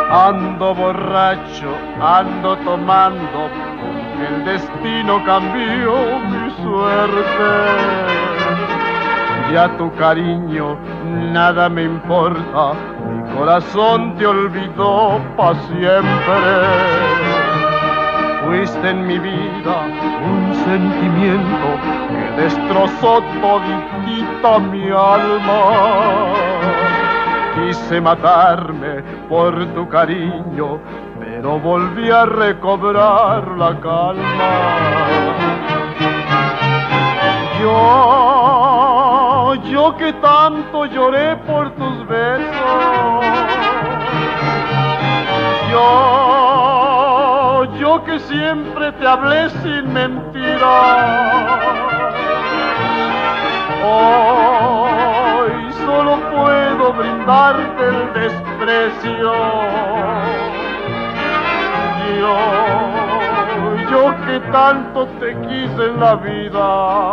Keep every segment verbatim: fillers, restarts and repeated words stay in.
Ando borracho, ando tomando, porque el destino cambió mi suerte. Ya tu cariño nada me importa, mi corazón te olvidó pa' siempre. Fuiste en mi vida un sentimiento que destrozó toditita mi alma. Quise matarme por tu cariño, pero volví a recobrar la calma. Yo, yo que tanto lloré por tus besos, yo, yo que siempre te hablé sin mentiras, hoy solo puedo brindarte el desprecio. Yo, yo que tanto te quise en la vida.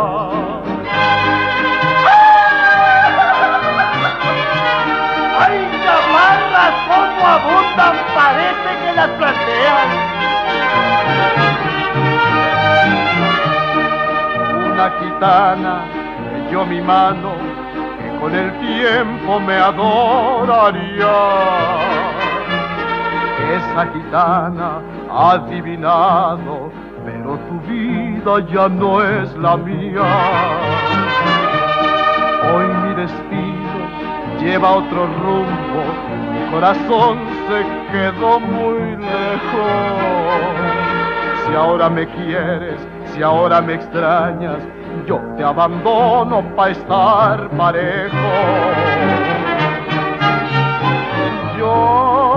¡Ay, chamarras, cómo abundan! Parece que las plantean. Una gitana leyó mi mano, que con el tiempo me adoraría. Esa gitana ha adivinado, pero tu vida ya no es la mía. Hoy mi destino lleva otro rumbo, mi corazón se quedó muy lejos. Si ahora me quieres, si ahora me extrañas, yo te abandono pa' estar parejo. Yo,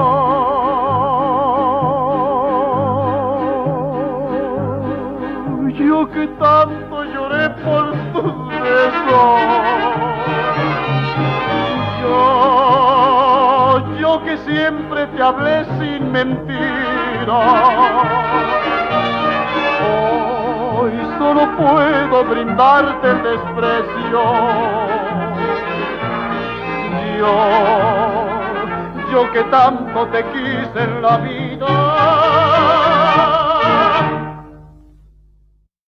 yo que tanto lloré por tus besos, yo, yo que siempre te hablé sin mentiras, hoy solo puedo brindarte el desprecio. Yo, yo que tanto te quise en la vida.